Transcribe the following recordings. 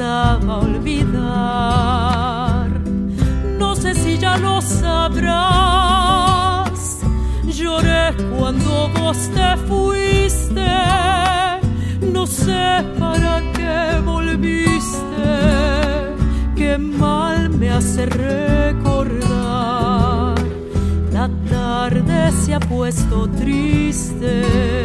pensaba olvidar. No sé si ya lo sabrás. Lloré cuando vos te fuiste. No sé para qué volviste. Qué mal me hace recordar. La tarde se ha puesto triste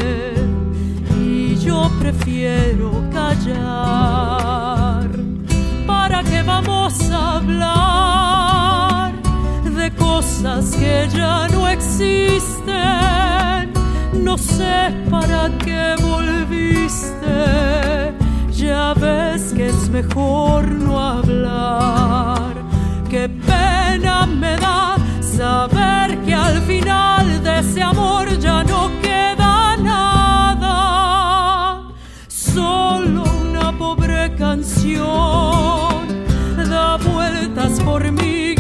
y yo prefiero callar. ¿Para qué vamos a hablar de cosas que ya no existen? No sé para qué volviste. Ya ves que es mejor no hablar. Qué pena me da saber que al final de ese amor ya no queda nada. Solo una pobre canción da vueltas por mí